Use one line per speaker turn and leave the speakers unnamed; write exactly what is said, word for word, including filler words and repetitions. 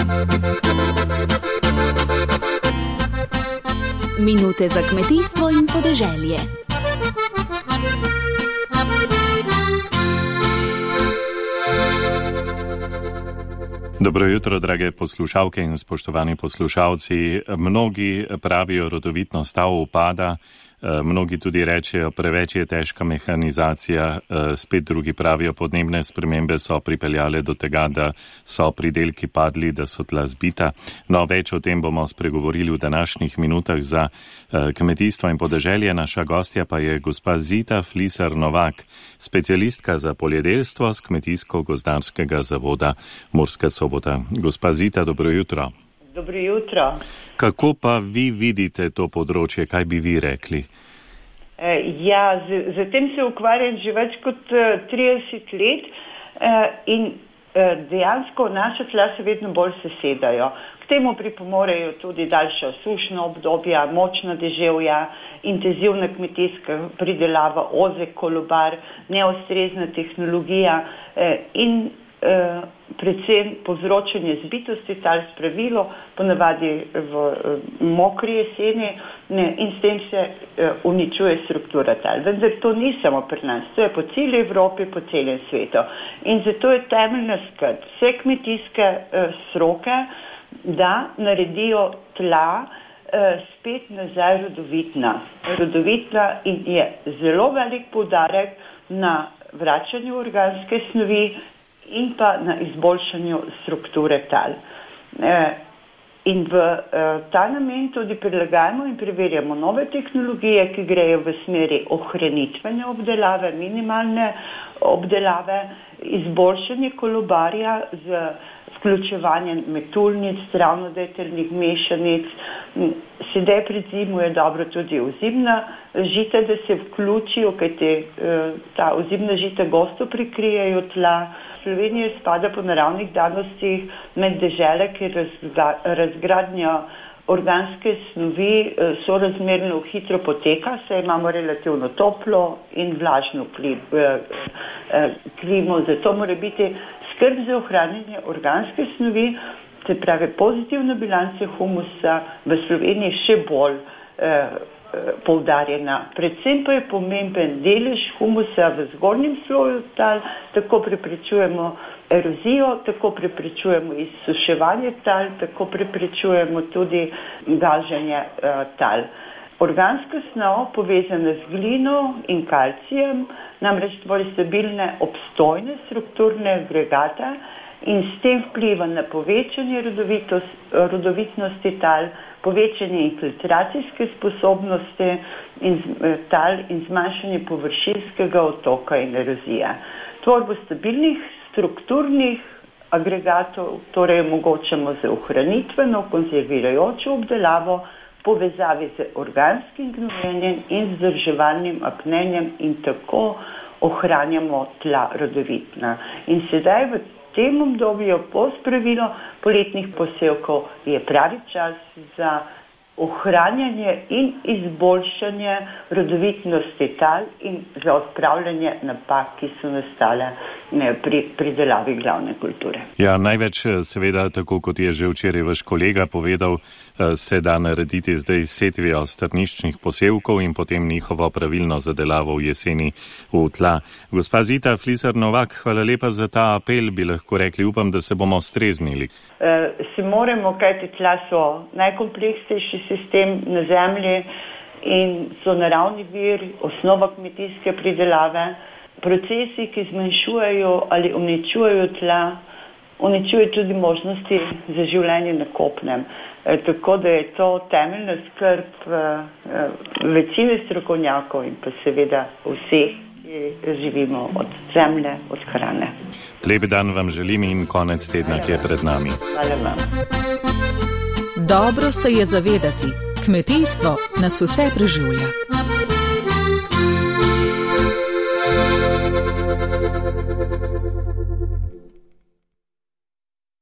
Minute za kmetijstvo in podeželje.
Dobro jutro, drage poslušalke in spoštovani poslušalci. Mnogi pravijo, rodovitnost ta upada, mnogi tudi rečejo, preveč je težka mehanizacija, spet drugi pravijo, podnebne spremembe so pripeljale do tega, da so pridelki padli, da so tla zbita. No, več o tem bomo spregovorili v današnjih minutah za kmetijstvo in podeželje. Naša gostja pa je gospa Zita Flisar Novak, specialistka za poljedelstvo z Kmetijsko-gozdarskega zavoda Murska Sobota. Gospa Zita, dobro jutro.
Dobro jutro.
Kako pa vi vidite to področje, kaj bi vi rekli?
E, ja, z, z tem se ukvarjam že več kot uh, trideset let uh, in uh, dejansko naša tla se vedno bolj sesedajo. K temu pripomorejo tudi daljša sušna obdobja, močna deževja, intenzivna kmetijska pridelava, ozek kolobar, neustrezna tehnologija uh, in uh, predvsem povzročanje zbitosti tal s pravilo, ponavadi v mokri jeseni, ne, in s tem se uh, uničuje struktura tal. Vendar to ni samo pri nas, to je po celi Evropi, po celem svetu. In zato je temeljna skrb vse kmetijske uh, stroke, da naredijo tla uh, spet nazaj rodovitna. Rodovitna in je zelo velik poudarek na vračanju organske snovi in pa na izboljšanju strukture tal. E, in v e, ta namen tudi prilagajamo in preverjamo nove tehnologije, ki grejo v smeri ohranitvene obdelave, minimalne obdelave, izboljšanje kolobarja z vključevanjem metulnic, travnodeteljnih mešanic. Sedaj pred zimo je dobro tudi ozimna žita, da se vključijo, kajte e, ta ozimna žita gosto prikrijejo tla. Slovenija spada po naravnih danostih med dežele, kjer razgradnja organske snovi sorazmerno hitro poteka, saj imamo relativno toplo in vlažno klimo. Zato mora biti skrb za ohranjanje organske snovi, se pravi pozitivna bilanca humusa, v Sloveniji še bolj eh, poudarjena. Predvsem pa je pomemben delež humusa v zgornjem sloju tal, tako preprečujemo erozijo, tako preprečujemo izsuševanje tal, tako preprečujemo tudi gaženje uh, tal. Organska snov povezana z glino in kalcijem namreč tvori stabilne obstojne strukturne agregate in s tem vpliva na povečanje rodovitnosti tal, povečanje infiltracijske sposobnosti in tal in zmanjšanje površinskega otoka in erozije. Tvorbo stabilnih strukturnih agregatov torej omogočamo z ohranitveno, konzervirajočo obdelavo, povezavi z organskim gnojenjem in vzdrževalnim apnenjem in tako ohranjamo tla rodovitna. In sedaj v tem obdobju po spravilu poletnih posevkov je pravi čas za ohranjanje in izboljšanje rodovitnosti tal in za odpravljanje napak, ki so nastale pri pridelavi glavne kulture.
Ja, največ seveda, tako kot je že včeraj vaš kolega povedal, se da narediti zdaj setvijo strniščnih posevkov in potem njihovo pravilno zadelavo v jeseni v tla. Gospa Zita Flisar Novak, hvala lepa za ta apel, bi lahko rekli, upam, da se bomo streznili.
E, se moramo, kajti tla so najkompleksnejši sistem na zemlji in so naravni vir, osnova kmetijske pridelave. Procesi, ki zmanjšujejo ali uničujejo tla, uničujejo tudi možnosti za življenje na kopnem. E, tako da je to temeljna skrb e, večine strokovnjakov in pa seveda vseh, ki živimo od zemlje, od hrane.
Lep dan vam želim in konec tedna, ki je pred nami.
Hvala vam.
Dobro se je zavedati, kmetijstvo nas vse preživlja.